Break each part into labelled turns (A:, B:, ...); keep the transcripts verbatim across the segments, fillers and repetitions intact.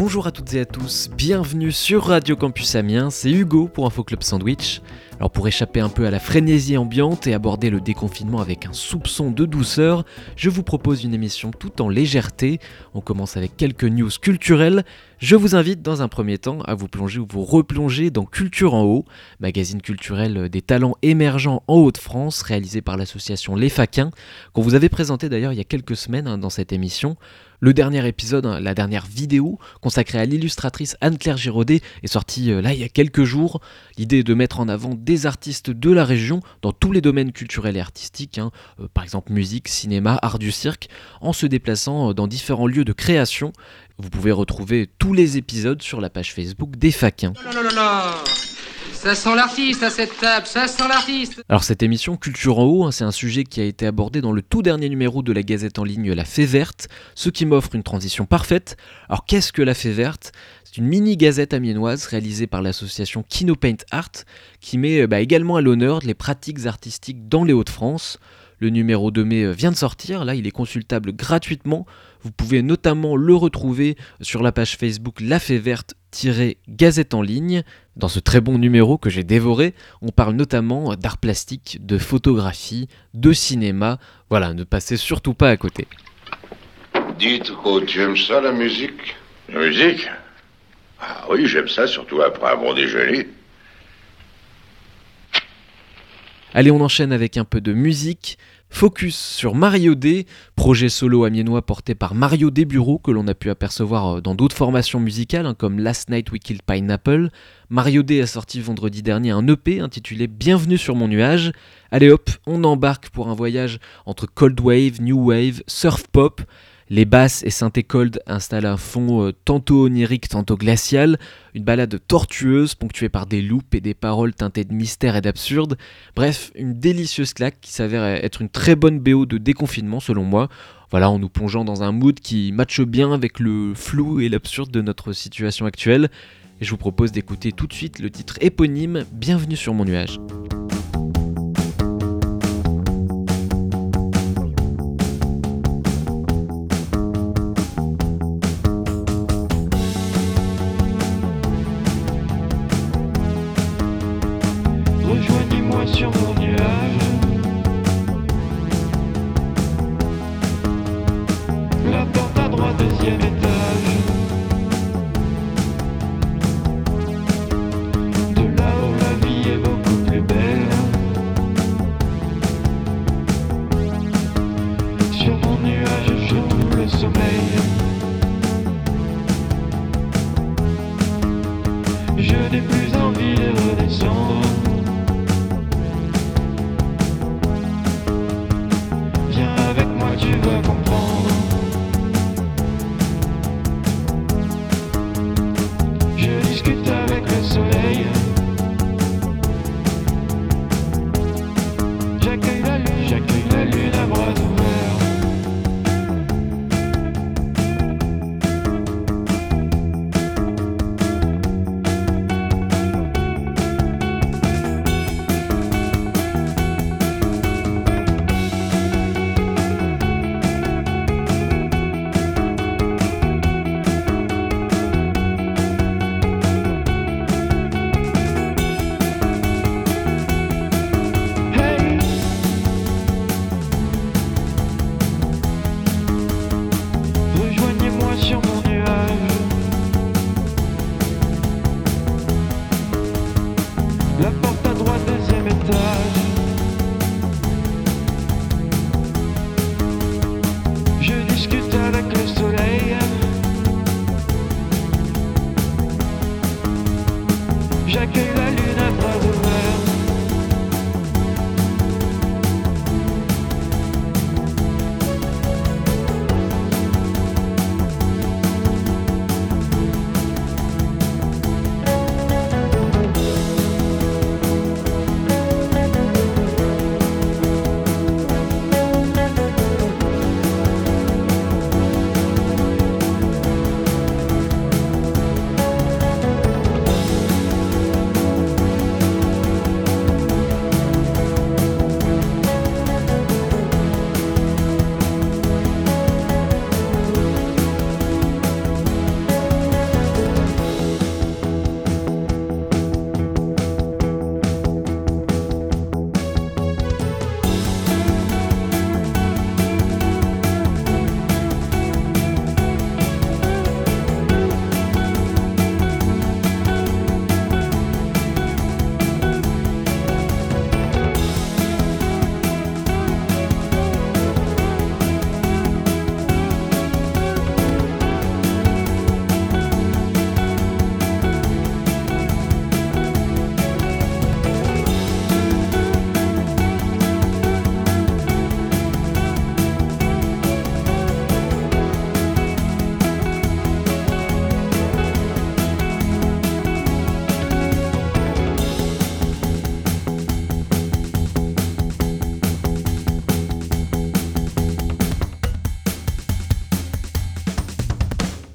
A: Bonjour à toutes et à tous, bienvenue sur Radio Campus Amiens, c'est Hugo pour Info Club Sandwich. Alors pour échapper un peu à la frénésie ambiante et aborder le déconfinement avec un soupçon de douceur, je vous propose une émission tout en légèreté. On commence avec quelques news culturelles. Je vous invite dans un premier temps à vous plonger ou vous replonger dans Culture en Haut, magazine culturel des talents émergents en Hauts-de-France, réalisé par l'association Les Faquins, qu'on vous avait présenté d'ailleurs il y a quelques semaines hein, dans cette émission. Le dernier épisode, hein, la dernière vidéo consacrée à l'illustratrice Anne-Claire Giraudet est sortie euh, là il y a quelques jours. L'idée est de mettre en avant des artistes de la région dans tous les domaines culturels et artistiques, hein, euh, par exemple musique, cinéma, art du cirque, en se déplaçant euh, dans différents lieux de création. Vous pouvez retrouver tous les épisodes sur la page Facebook des Faquins.
B: Non, non, non, non, ça sent l'artiste à cette table, ça sent l'artiste.
A: Alors cette émission Culture en Haut, hein, c'est un sujet qui a été abordé dans le tout dernier numéro de la gazette en ligne La Fée Verte, ce qui m'offre une transition parfaite. Alors qu'est-ce que La Fée Verte ? C'est une mini-gazette amiénoise réalisée par l'association Kino Paint Art, qui met bah, également à l'honneur les pratiques artistiques dans les Hauts-de-France. Le numéro de mai vient de sortir, là il est consultable gratuitement. Vous pouvez notamment le retrouver sur la page Facebook La Fée Verte-Gazette en ligne. Dans ce très bon numéro que j'ai dévoré, on parle notamment d'art plastique, de photographie, de cinéma. Voilà, ne passez surtout pas à côté.
C: Dites, oh, tu aimes ça la musique ?
D: La musique ? Ah oui, j'aime ça, surtout après un bon déjeuner.
A: Allez, on enchaîne avec un peu de musique. Focus sur Mario D, projet solo amiénois porté par Mario Desbureaux que l'on a pu apercevoir dans d'autres formations musicales hein, comme Last Night We Killed Pineapple. Mario D a sorti vendredi dernier un E P intitulé Bienvenue sur mon nuage. Allez hop, on embarque pour un voyage entre cold wave, new wave, surf pop. Les basses et synthé cold installent un fond euh, tantôt onirique, tantôt glacial, une balade tortueuse ponctuée par des loops et des paroles teintées de mystère et d'absurde. Bref, une délicieuse claque qui s'avère être une très bonne B O de déconfinement selon moi. Voilà, en nous plongeant dans un mood qui matche bien avec le flou et l'absurde de notre situation actuelle. Et je vous propose d'écouter tout de suite le titre éponyme Bienvenue sur mon nuage.
E: Rejoignez-moi sur mon nuage. La porte à droite, deuxième étage. De là-haut, la vie est beaucoup plus belle. Sur mon nuage, je trouve le sommeil. Je n'ai plus envie de redescendre. Tu vas comprendre. Je discute avec le soleil. J'accueille la lune, j'accueille la lune à bras ouverts. J'accueille la lune à bras ouverts.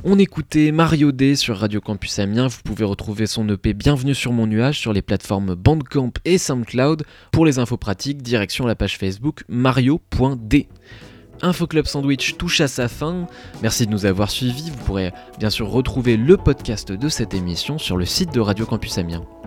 A: On écoutait Mario D sur Radio Campus Amiens. Vous pouvez retrouver son E P Bienvenue sur mon nuage sur les plateformes Bandcamp et SoundCloud. Pour les infos pratiques, direction la page Facebook mario point d. InfoClub Sandwich touche à sa fin. Merci de nous avoir suivis. Vous pourrez bien sûr retrouver le podcast de cette émission sur le site de Radio Campus Amiens.